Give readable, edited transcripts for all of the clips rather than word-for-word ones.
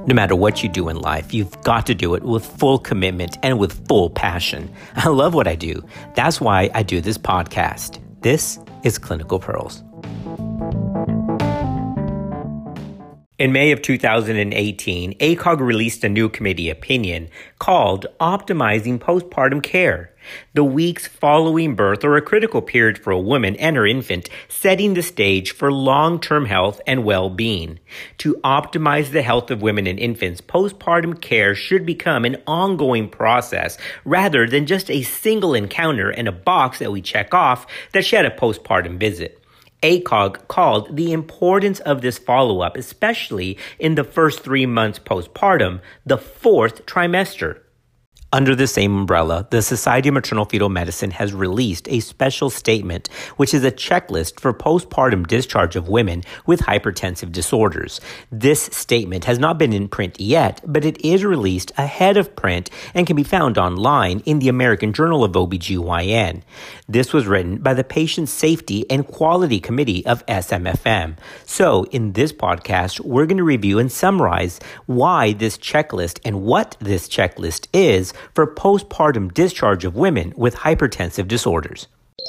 No matter what you do in life, you've got to do it with full commitment and with full passion. I love what I do. That's why I do this podcast. This is Clinical Pearls. In May of 2018, ACOG released a new committee opinion called Optimizing Postpartum Care. The weeks following birth are a critical period for a woman and her infant, setting the stage for long-term health and well-being. To optimize the health of women and infants, postpartum care should become an ongoing process rather than just a single encounter and a box that we check off that she had a postpartum visit. ACOG called the importance of this follow-up, especially in the first 3 months postpartum, the fourth trimester. Under the same umbrella, the Society of Maternal-Fetal Medicine has released a special statement, which is a checklist for postpartum discharge of women with hypertensive disorders. This statement has not been in print yet, but it is released ahead of print and can be found online in the American Journal of OBGYN. This was written by the Patient Safety and Quality Committee of SMFM. So, in this podcast, we're going to review and summarize why this checklist and what this checklist is for postpartum discharge of women with hypertensive disorders.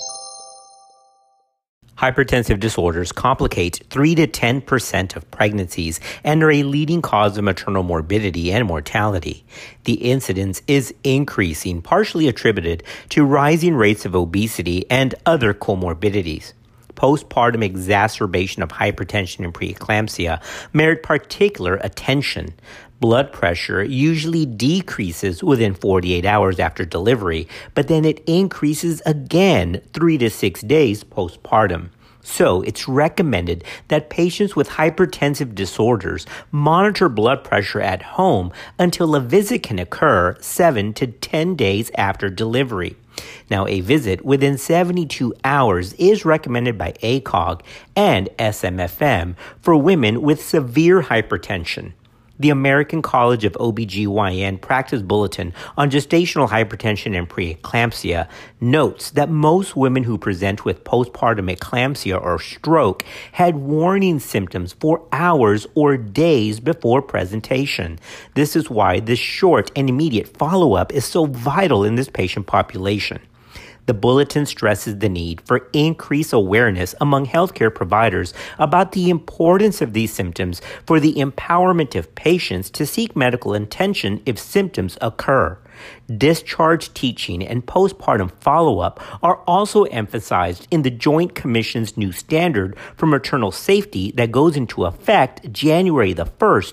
Hypertensive disorders complicate 3 to 10% of pregnancies and are a leading cause of maternal morbidity and mortality. The incidence is increasing, partially attributed to rising rates of obesity and other comorbidities. Postpartum exacerbation of hypertension and preeclampsia merit particular attention. Blood pressure usually decreases within 48 hours after delivery, but then it increases again 3 to 6 days postpartum. So it's recommended that patients with hypertensive disorders monitor blood pressure at home until a visit can occur 7 to 10 days after delivery. Now, a visit within 72 hours is recommended by ACOG and SMFM for women with severe hypertension. The American College of OBGYN Practice Bulletin on Gestational Hypertension and Preeclampsia notes that most women who present with postpartum eclampsia or stroke had warning symptoms for hours or days before presentation. This is why this short and immediate follow-up is so vital in this patient population. The bulletin stresses the need for increased awareness among healthcare providers about the importance of these symptoms for the empowerment of patients to seek medical attention if symptoms occur. Discharge teaching and postpartum follow-up are also emphasized in the Joint Commission's new standard for maternal safety that goes into effect January the 1st,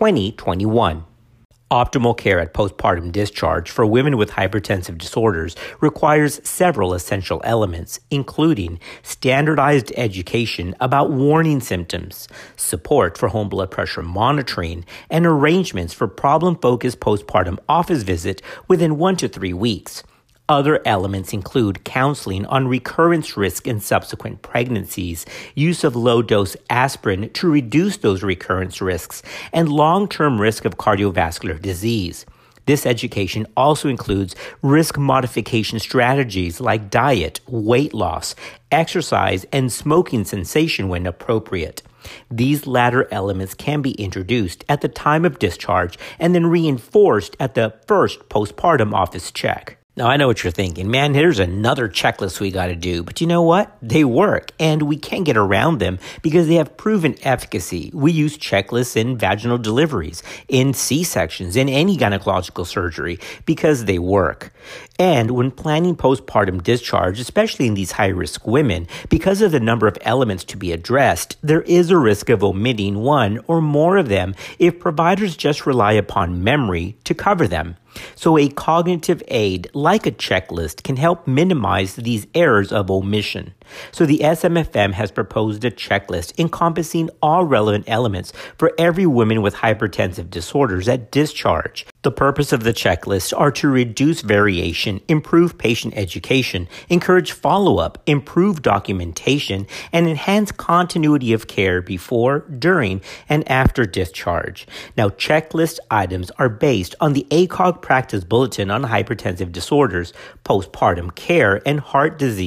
2021. Optimal care at postpartum discharge for women with hypertensive disorders requires several essential elements, including standardized education about warning symptoms, support for home blood pressure monitoring, and arrangements for problem-focused postpartum office visit within 1 to 3 weeks. Other elements include counseling on recurrence risk in subsequent pregnancies, use of low-dose aspirin to reduce those recurrence risks, and long-term risk of cardiovascular disease. This education also includes risk modification strategies like diet, weight loss, exercise, and smoking cessation when appropriate. These latter elements can be introduced at the time of discharge and then reinforced at the first postpartum office check. Now, I know what you're thinking. Man, here's another checklist we got to do. But you know what? They work, and we can't get around them because they have proven efficacy. We use checklists in vaginal deliveries, in C-sections, in any gynecological surgery because they work. And when planning postpartum discharge, especially in these high-risk women, because of the number of elements to be addressed, there is a risk of omitting one or more of them if providers just rely upon memory to cover them. So a cognitive aid, like a checklist, can help minimize these errors of omission. So the SMFM has proposed a checklist encompassing all relevant elements for every woman with hypertensive disorders at discharge. The purpose of the checklist are to reduce variation, improve patient education, encourage follow-up, improve documentation, and enhance continuity of care before, during, and after discharge. Now, checklist items are based on the ACOG Practice Bulletin on Hypertensive Disorders, Postpartum Care, and Heart Disease.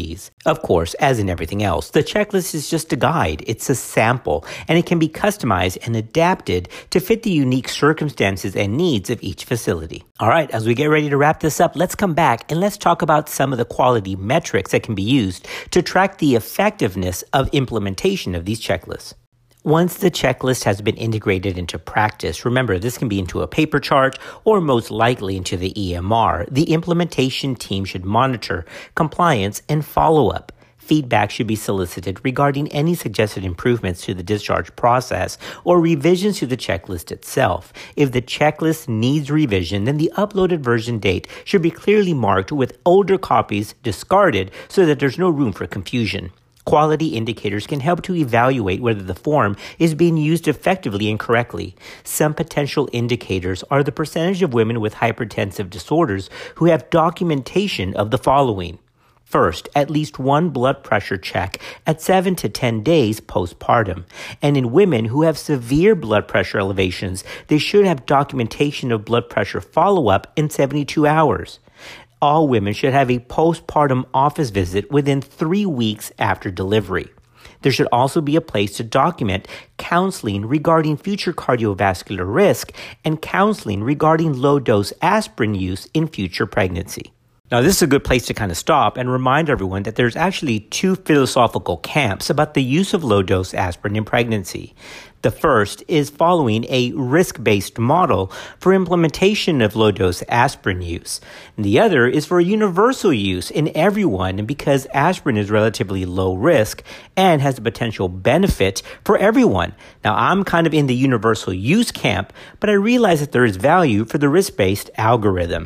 Of course, as in everything else, the checklist is just a guide. It's a sample, and it can be customized and adapted to fit the unique circumstances and needs of each facility. All right, as we get ready to wrap this up, let's come back and let's talk about some of the quality metrics that can be used to track the effectiveness of implementation of these checklists. Once the checklist has been integrated into practice, remember this can be into a paper chart or most likely into the EMR, the implementation team should monitor compliance and follow-up. Feedback should be solicited regarding any suggested improvements to the discharge process or revisions to the checklist itself. If the checklist needs revision, then the uploaded version date should be clearly marked with older copies discarded so that there's no room for confusion. Quality indicators can help to evaluate whether the form is being used effectively and correctly. Some potential indicators are the percentage of women with hypertensive disorders who have documentation of the following. First, at least one blood pressure check at 7 to 10 days postpartum. And in women who have severe blood pressure elevations, they should have documentation of blood pressure follow-up in 72 hours. All women should have a postpartum office visit within 3 weeks after delivery. There should also be a place to document counseling regarding future cardiovascular risk and counseling regarding low-dose aspirin use in future pregnancy. Now, this is a good place to kind of stop and remind everyone that there's actually two philosophical camps about the use of low-dose aspirin in pregnancy. The first is following a risk-based model for implementation of low-dose aspirin use. And the other is for universal use in everyone because aspirin is relatively low risk and has a potential benefit for everyone. Now, I'm kind of in the universal use camp, but I realize that there is value for the risk-based algorithm.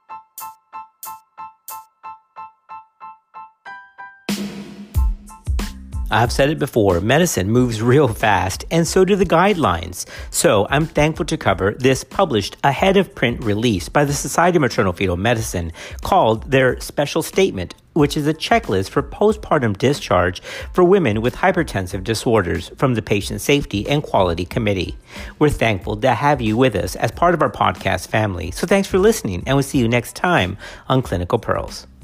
I've said it before, medicine moves real fast, and so do the guidelines. So I'm thankful to cover this published ahead of print release by the Society of Maternal-Fetal Medicine called their Special Statement, which is a checklist for postpartum discharge for women with hypertensive disorders from the Patient Safety and Quality Committee. We're thankful to have you with us as part of our podcast family. So thanks for listening, and we'll see you next time on Clinical Pearls.